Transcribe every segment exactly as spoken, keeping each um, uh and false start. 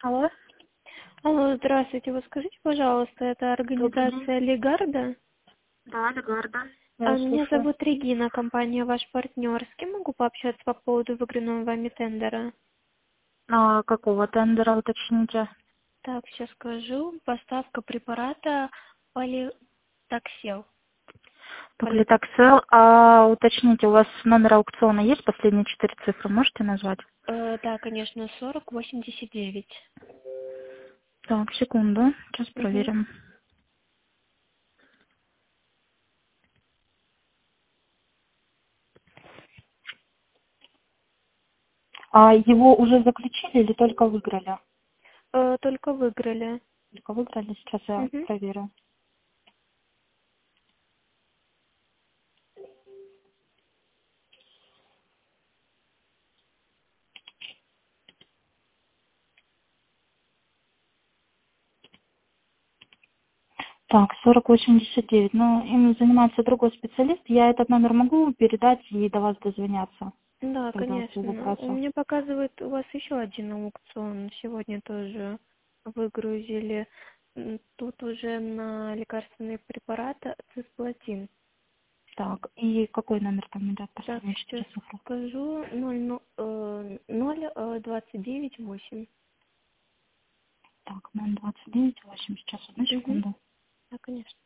Алло, Алло, здравствуйте. Вот скажите, пожалуйста, это добрый день. организация Легарда? Да, Легарда. Я А вас меня слушаю. зовут Регина, компания ваш партнер. С кем могу пообщаться по поводу выигранного вами тендера? А какого тендера уточните? Так, сейчас скажу. Поставка препарата Политоксел. Полит... Поклитоксел. А уточните, у вас номер аукциона есть? Последние четыре цифры можете назвать? э, да, конечно, сорок восемьдесят девять. Так, секунду. Сейчас Угу. проверим. А его уже заключили или только выиграли? Э, только выиграли. Только выиграли, сейчас я Угу. проверю. Так, сорок восемьдесят девять. Ну, им занимается другой специалист. Я этот номер могу передать и до вас дозвонятся, Да, когда по конечно. У вопросу. меня показывает у вас еще один аукцион. Сегодня тоже выгрузили. М, Тут уже на лекарственные препараты цисплатин. Так, и какой номер там идет Так, последние сейчас четыре цифры? скажу. Ноль но- э, ноль, э, двадцать девять восемь. Так, ноль двадцать девять восемь. Сейчас, одну Угу. секунду. Да, конечно.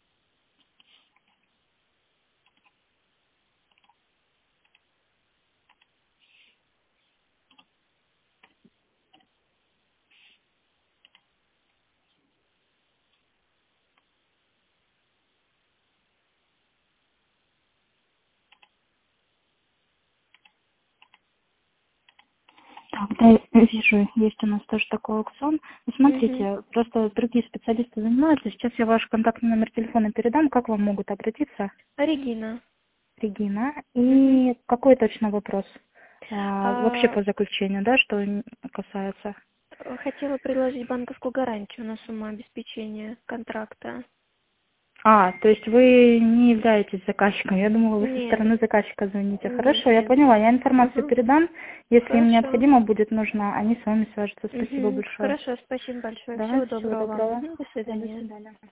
Так, да, я вижу, есть у нас тоже такой аукцион. Ну, Угу. смотрите, просто другие специалисты занимаются. Сейчас я ваш контактный номер телефона передам. Как вам могут обратиться? Регина. Регина. Угу. И какой точно вопрос? А, вообще А, по заключению, да, что н- касается? э, хотела предложить банковскую гарантию на сумму обеспечения контракта. А, то есть вы не являетесь заказчиком. Я думала, вы со Нет, стороны заказчика звоните. нет, Хорошо, я нет. поняла. Я информацию Угу. передам. Если им Хорошо. необходимо будет нужно, они с вами свяжутся. Спасибо Угу. большое. Хорошо, спасибо большое. Да, Всего всего доброго вам. доброго. Мгм. До Да, до свидания. свидания.